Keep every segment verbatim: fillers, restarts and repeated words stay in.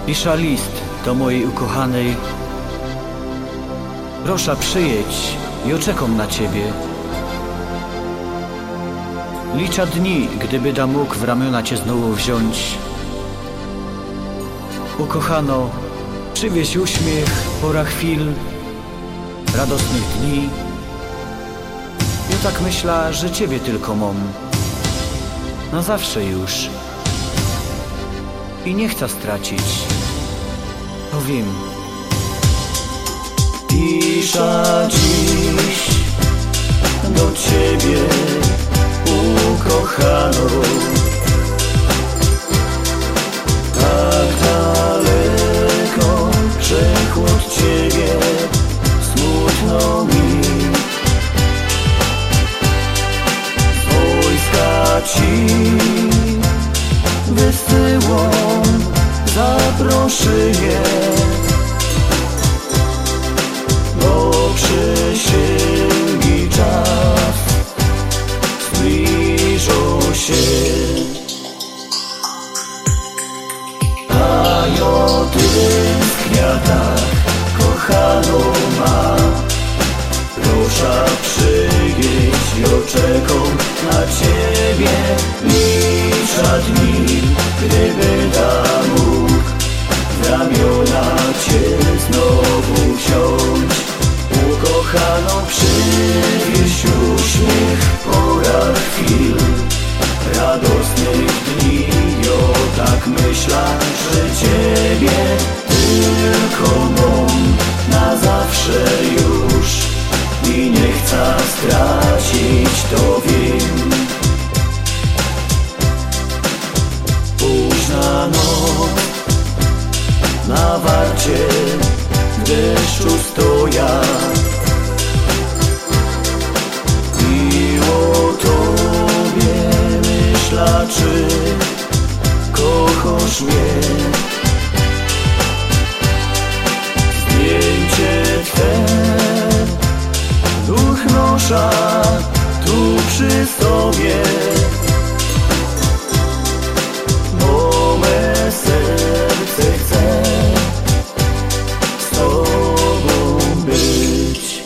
Piszę list do mojej ukochanej. Proszę przyjedź, i oczekam na ciebie. Licza dni, gdyby da mógł w ramiona cię znowu wziąć. Ukochano, przywieź uśmiech, pora chwil, radosnych dni. Ja tak myślę, że ciebie tylko mam, na zawsze już. I nie chcę stracić, to wiem. Piszę dziś do ciebie, ukochano, tak daleko, że od ciebie smutno mi. Z wojska ci wysyłam zaproszenie, bo przysięgi czas zbliżą się. A ja tęsknię tak, kochaną ma. Proszę przyjedź, ja czekam na ciebie. Licza dni, gdyby da mógł w ramiona cię znowu wziąć. Ukochaną, przywieź uśmiech, pora chwil, radosnych dni. Ja tak myślę, że ciebie tylko mam na zawsze już i nie chcę stracić, to wiem. Późna noc na warcie w deszczu stoja, i o tobie myślę, czy kochasz mnie. Zdjęcie twe duch nosza tu przy sobie, bo me serce chce z tobą być.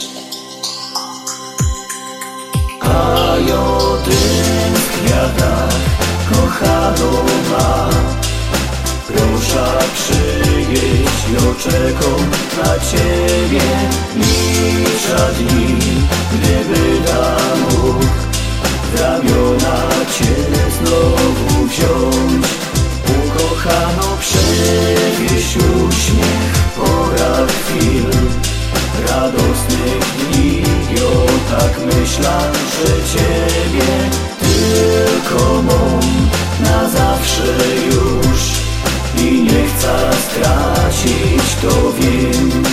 A ja tęsknię tak, kochaną ma. Proszę przyjedź, ja czekam na ciebie. Licza dni, gdyby da mógł w ramiona cię znowu wziąć. Ukochano, przywieź uśmiech, pora chwil, radosnych dni. Ja tak myślę, że ciebie tylko mam na zawsze już i nie chcę stracić, to wiem.